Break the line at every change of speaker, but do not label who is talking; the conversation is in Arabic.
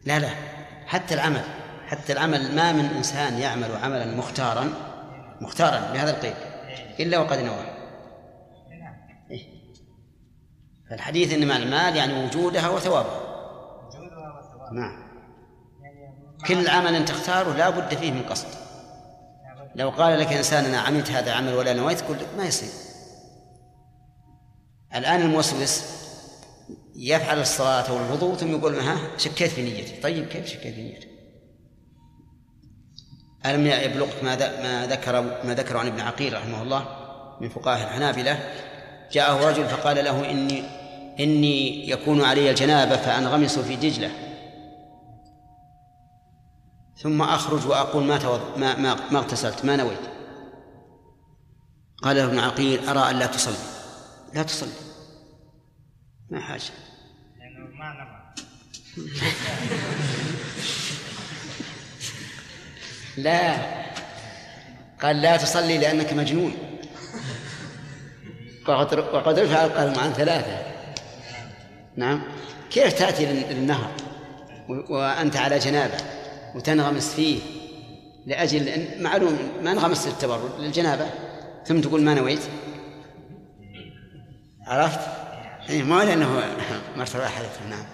لا لا، حتى العمل ما من إنسان يعمل عملا مختارا بهذا القيد إلا وقد نوى. فالحديث إن مع المال يعني وجودها وثوابها. نعم، كل عمل تختاره لا بد فيه من قصد. لو قال لك إنسان أنا عملت هذا عمل ولا نويت، قل ما يصير. الآن الموسوس يفعل الصلاة والوضوء ثم يقول شكيت في نيتي. طيب كيف شكيت في نيتي؟ ألم يبلغك ما ذكر عن ابن عقيل رحمه الله من فقهاء الحنابلة؟ جاءه رجل فقال له إني يكون علي الجنابة فأنغمس في دجلة ثم أخرج وأقول ما اغتسلت ما نويت. قال له ابن عقيل أرى أن لا تصلي ما حاجة لا، قال لا تصلي لأنك مجنون، وقد رفع القلم عن 3. نعم، كيف تأتي للنهر وأنت على جنابة وتنغمس فيه لأجل معلوم ما انغمست للتبرد للجنابة ثم تقول ما نويت؟ عرفت؟ ما لأنه مرتبة حدث. نعم.